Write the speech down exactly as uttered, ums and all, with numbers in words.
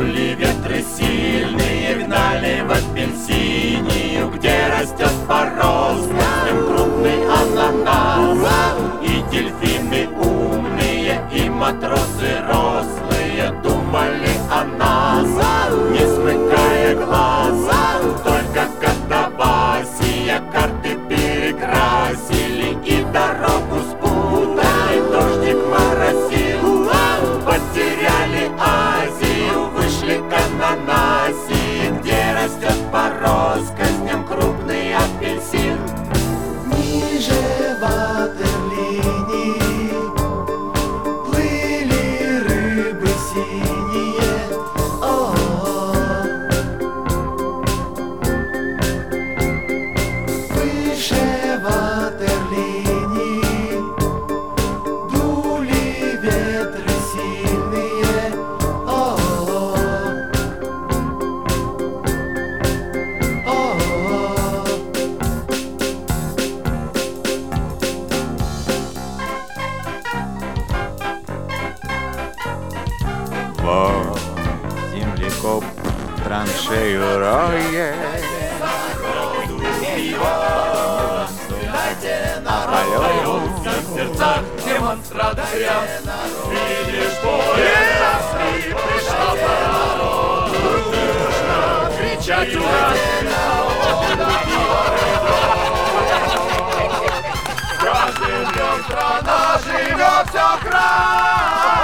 Дули ветры сильные, гнали в апельсинию, где растет по роскошным крупный ананас. И дельфины умные, и матросы рослые думали о нас, не смыкая глаз. Только катавасия карты перекрасили и дорогу спутали, дождик моросил. Потеряли Азию, вышли к Ананасии, где растет по россказням крупный апельсин. Ниже ватерлинии плыли рыбы синие. О-о-о. Выше ватерлинии дули ветры сильные. О-о-о. О-о-о. Вот землекоп траншею роет, а полет В сердцах демонстраторов видишь поезд, и пришла пора дружно кричать ура! С каждым днем страна живет все краше.